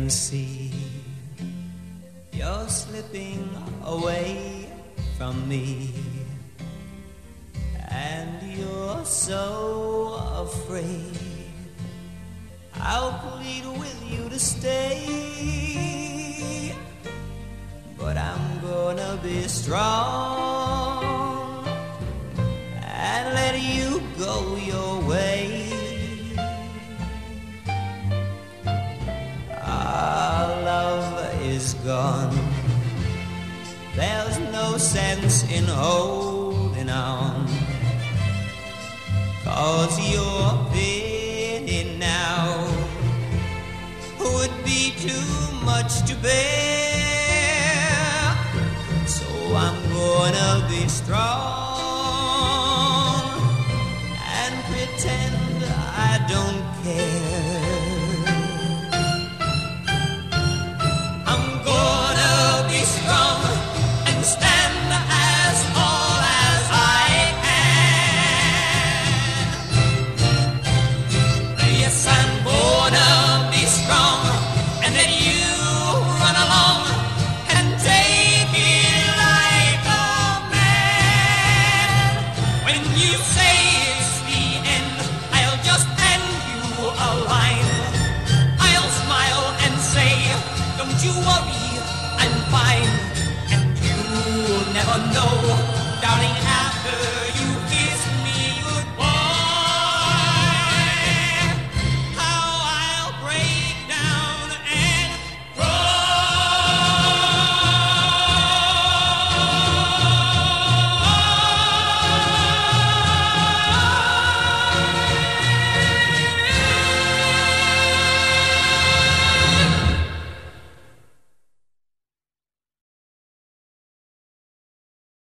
can see you're slipping away from me, and you're so afraid. I'll plead with you to stay, but I'm gonna be strong and let you go your way. Our love is gone. There's no sense in holding on, 'cause your pity now would be too much to bear. So I'm gonna be strong and pretend I don't care. I'm gonna be strong and stand as tall as I can. Yes, I'm gonna be strong and let you run along and take it like a man. When you say it's the end, I'll just hand you a line. I'll smile and say, don't you worry, I'm fine. And you'll never know